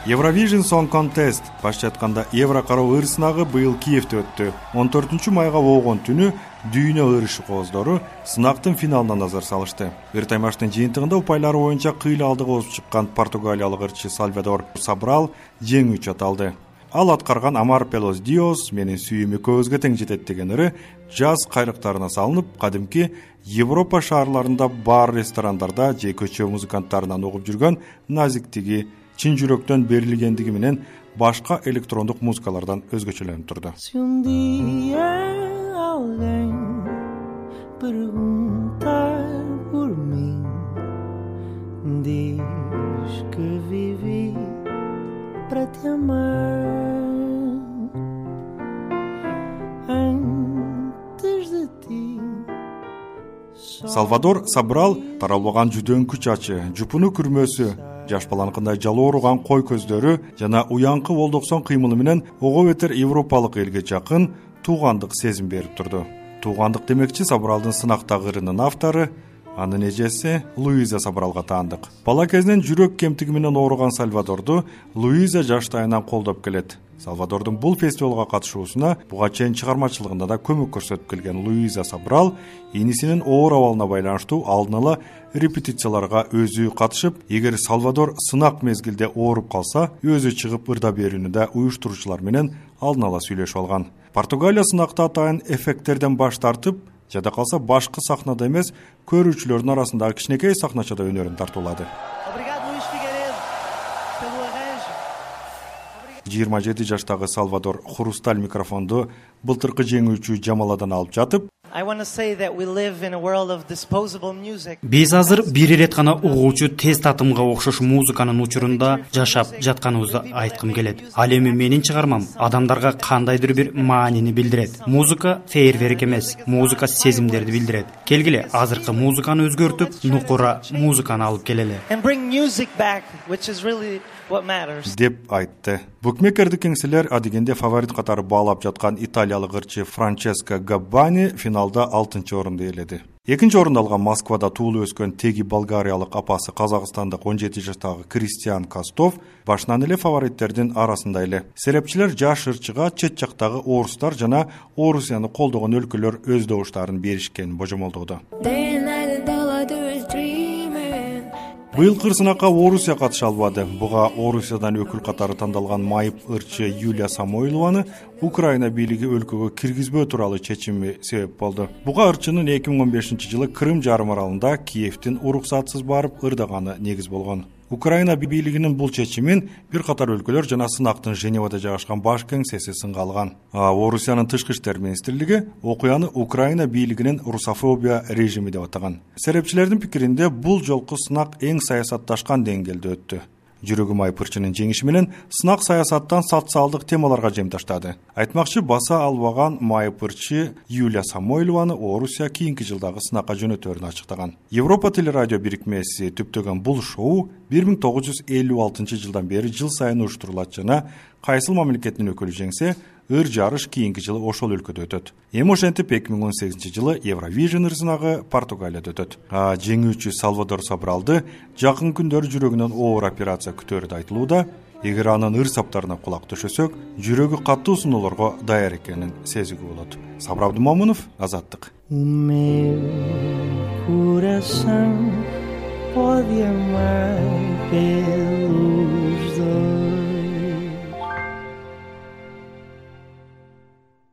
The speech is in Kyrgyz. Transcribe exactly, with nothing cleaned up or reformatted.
Eurovision Song Contest башча айтканда Евро кароо ыр сынагы быйыл Киевде өттү. он төртүнчү майга болгон түнү дүйнө ыр ишкооздору сынактын финалына назар салышты. Ыр таймаштын жыйынтыгында упайлары боюнча кыйла алдыга озуп чыккан португалиялык ырчы Салвадор Собрал жеңүүчү аталды. Ал аткарган Амар Пелос Диос менин сүйүүмү көзгө тең жетет деген ыры жаз кайрыктарына салынып, кадимки Европа шаарларында бар ресторандарда же көчө музыканттарынан угуп жүргөн назиктиги, чын жүрөктөн берилгендиги менен башка электрондук музыкалардан өзгөчөлөнүп турду. Салвадор Собрал таралбаган жүдөңкү чачы, жупуну күрмөсү, жаш баланыкындай жалоо уруган кой көздөрү жана уянкы болдоксон кыймылы менен ого бетер европалык элге жакын туугандык сезим берип турду. Туугандык демекчи Собралдын сынактагы ырынын автору, анын эжеси Луиза Собралга таандык. Бала кезинен жүрөк кемтиги менен ооруган Салвадорду Луиза жаштайынан колдоп келет. Салвадордун бул фестивалга катышуусуна буга чейин чыгармачылыгында да көмөк көрсөтүп келген Луиза Собрал энисинин оор абалына байланыштуу алдын ала репетицияларга өзү катышып, эгер Салвадор сынак мезгилде ооруп калса, өзү чыгып ырда берүүнү да уюштуруучулар менен алдын ала сүйлөшүп алган. Португалия сынакта атайын эффекттерден баш тартып, жада калса башкы сахнада эмес, көрүүчүлөрдүн арасындагы кичинекей сахначада өнөрүн тартуулады. жыйырма жети жаштагы Салвадор хрусталь микрофонду былтыркы жеңүүчү Жамаладан алып жатып, биз азыр бир ирет гана угуучу тез татымга окшош музыканын учурунда жашап жатканыбызды айткым келет. Ал эми менин чыгармам адамдарга кандайдыр бир маанини билдирет. Музыка фейерверк эмес, музыка сезимдерди билдирет. Келгиле азыркы музыканы өзгөртүп, нукура музыканы алып келели деп айтты. Букмекердик кеңселер адегенде фаворит катары баалап жаткан италиялык ырчы Франческо Габбани финалда алтынчы орунду ээледи. Экинчи орунду алган Москвада туулуп өскөн теги болгариялык апасы казакстандык он жети жаштагы Кристиан Костов башынан эле фавориттердин арасында эле. Серепчилер жаш ырчыга чет жактагы орустар жана Орусияны колдогон өлкөлөр өз добуштарын беришкенин божомолдоду. Быйылкы сынакка Орусия катыша албады. Буга Орусиядан өкүл катары тандалган майып ырчы Юлия Самойлованы Украина бийлиги өлкөгө киргизбөө тууралуу чечими себеп болду. Буга ырчынын эки миң он бешинчи жылы Крым жарым аралында Киевдин уруксатсыз барып ырдаганы негиз болгон. Украина бийлигинин бул чечимин бир катар өлкөлөр жана сынактын Женевада жайгашкан баш кеңсеси сынга алган. Орусиянын тышкы иштер министрлиги окуяны Украина бийлигинин русофобия режими деп атаган. Серепчилердин пикиринде бул жолку сынак эң саясатташкан деңгээлде өттү. Жүрөгүм айып ырчынын жеңиши менен сынак саясаттан социалдык темаларга жем таштады. Айтмакчы баса албаган майып ырчы Юлия Самойлованы Орусия кийинки жылдагы сынакка жөнөтөрүн ачыктаган. Европа телерадио бирикмеси түптөгөн бул шоу бир миң тогуз жүз элүү алтынчы жылдан бери жыл сайын уюштурулат жана кайсыл мамлекеттин өкүлү жеңсе, ыр жарыш кийинки жылы ошол өлкөдө өтөт. Эми ошентип эки миң он сегизинчи жылы Евровижн ыр сынагы Португалияда өтөт. А жеңүүчү Салвадор Собралды жакын күндөрү жүрөгүнөн оор операция күтөрү да айтылууда. Эгер анын ыр саптарына кулак төшөсөк, жүрөгү каттуу сыноолорго даяр экенин сезүүгө болот. Сабыр Абдумомунов, Азаттык. Pode amar pelo